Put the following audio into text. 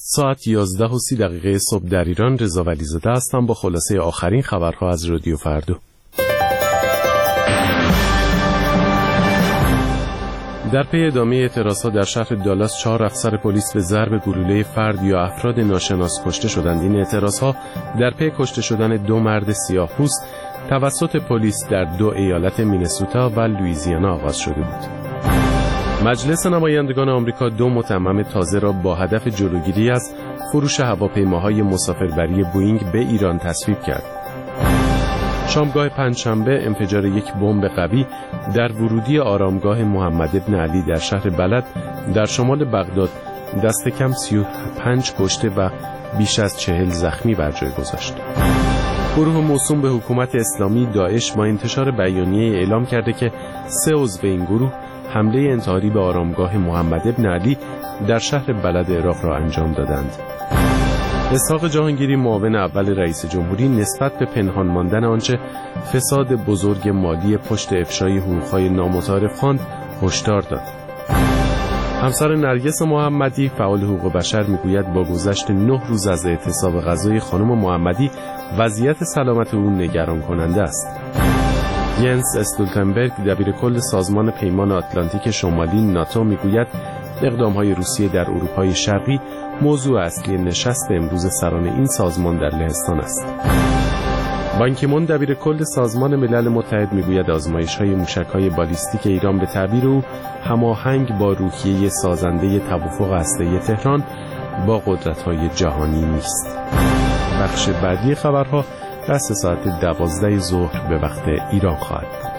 ساعت 11:30 صبح در ایران. رضا ولیزاده هستم با خلاصه آخرین خبرها از رادیو فردا. در پی ادامه اعتراضها در شهر دالاس 4 افسر پلیس به ضرب گلوله فرد یا افراد ناشناس کشته شدند. این اعتراضها در پی کشته شدن 2 مرد سیاه‌پوست توسط پلیس در 2 ایالت مینسوتا و لوئیزیانا آغاز شده بود. مجلس نمایندگان آمریکا 2 متمم تازه را با هدف جلوگیری از فروش هواپیماهای مسافربری بوئینگ به ایران تصویب کرد. شامگاه پنجشنبه انفجار یک بمب قوی در ورودی آرامگاه محمد بن علی در شهر بلد در شمال بغداد دست کم 35 کشته و بیش از 40 زخمی بر جای گذاشت. گروه موسوم به حکومت اسلامی داعش با انتشار بیانیه اعلام کرده که 3 عضو این گروه حمله انتحاری به آرامگاه محمد بن علی در شهر بلد عراق را انجام دادند. اسحاق جهانگیری معاون اول رئیس جمهوری نسبت به پنهان ماندن آنچه فساد بزرگ مالی پشت افشای حقوق‌های نامتعارف خواند هشدار داد. همسر نرگس محمدی فعال حقوق بشر میگوید با گذشت 9 روز از اعتصاب غذایی خانم محمدی وضعیت سلامت او نگران کننده است. ینس استولتنبرگ دبیرکل سازمان پیمان آتلانتیک شمالی ناتو میگوید اقدام‌های روسیه در اروپای شرقی موضوع اصلی نشست امروز سران این سازمان در لهستان است. بان کی مون دبیرکل سازمان ملل متحد میگوید آزمایش‌های موشک‌های بالیستیک ایران به تعبیر او هماهنگ با روحیه سازنده توافق هسته‌ای تهران با قدرت‌های جهانی نیست. بخش بعدی خبرها دست ساعت 12 ظهر به وقت ایران خواهد بود.